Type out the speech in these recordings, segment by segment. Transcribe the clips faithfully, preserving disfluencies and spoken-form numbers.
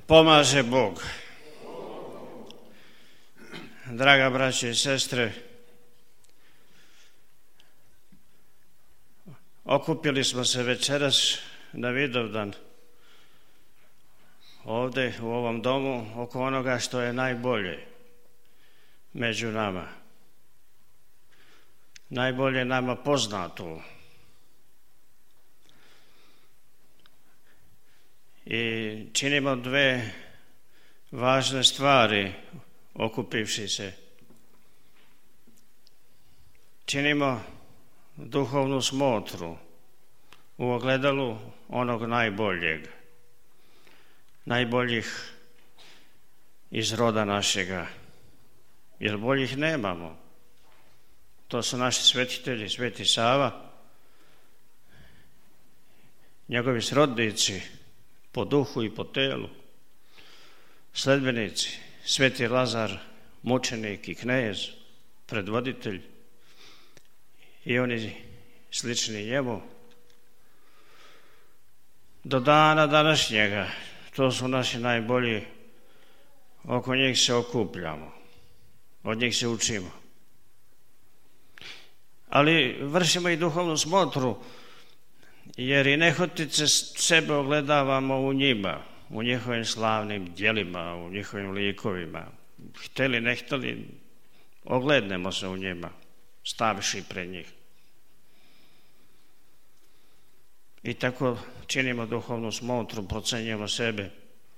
Pomaže Bog. Draga braće i sestre, okupili smo se večeras na Vidovdan ovdje u ovom domu oko onoga što je najbolje među nama. Najbolje nama poznato. I činimo dve važne stvari okupivši se. Činimo duhovnu smotru u ogledalu onog najboljeg, najboljih iz roda našega, jer boljih nemamo. To su naši svetitelji, Sveti Sava, njegovi srodnici po duhu i po telu, sledbenici, Sveti Lazar, mučenik i knez, predvoditelj i oni slični njemu. Do dana današnjega, to su naši najbolji, oko njih se okupljamo, od njih se učimo. Ali vršimo i duhovnu smotru, jer i nehotice sebe ogledavamo u njima, u njihovim slavnim djelima, u njihovim likovima. Hteli, ne hteli, oglednemo se u njima, stavši pred njih. I tako činimo duhovnu smotru, procenjujemo sebe,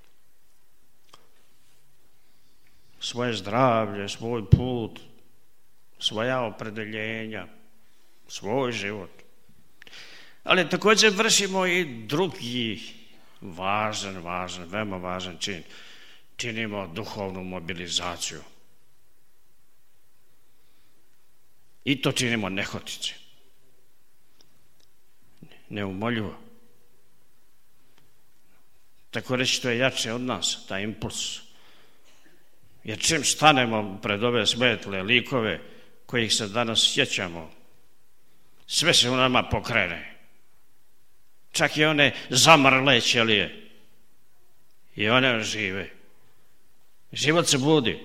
svoje zdravlje, svoj put, svoja opredeljenja, svoj život. Ali također vršimo i drugi važan, važan, veoma važan čin. Činimo duhovnu mobilizaciju. I to činimo nehotice. Neumoljivo. Tako reći, to je jače od nas, taj impuls. Jer čim stanemo pred ove svetle likove kojih se danas sjećamo, sve se u nama pokrene. Čak i one zamrle ćelije. I one žive. Život se budi.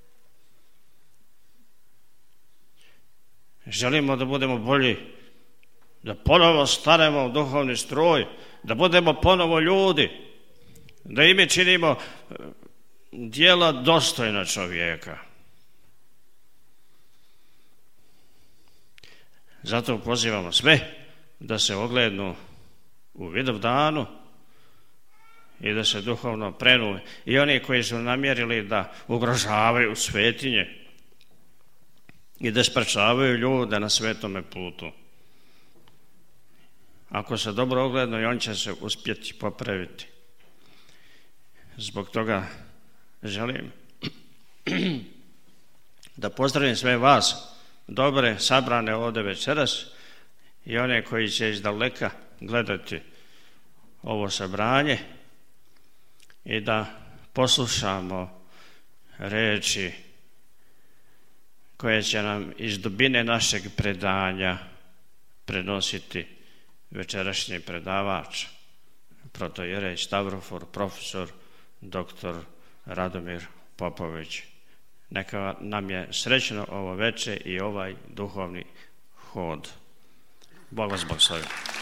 Želimo da budemo bolji, da ponovo stanemo u duhovni stroj, da budemo ponovo ljudi, da i mi činimo djela dostojna čovjeka. Zato pozivamo sve da se oglednu u Vidovdanu i da se duhovno prenu. I oni koji su namjerili da ugrožavaju svetinje i da sprečavaju ljude na svetome putu. Ako se dobro ogledno, i on će se uspjeti popraviti. Zbog toga želim da pozdravim sve vas, dobre, sabrane ovdje večeras, i one koji će iz daleka gledati ovo sabranje i da poslušamo reči koje će nam iz dubine našeg predanja prenositi večerašnji predavač, protojerej Stavrofor, profesor doktor Radomir Popović. Neka nam je srećno ovo veče i ovaj duhovni hod. Bog vas blagoslovi.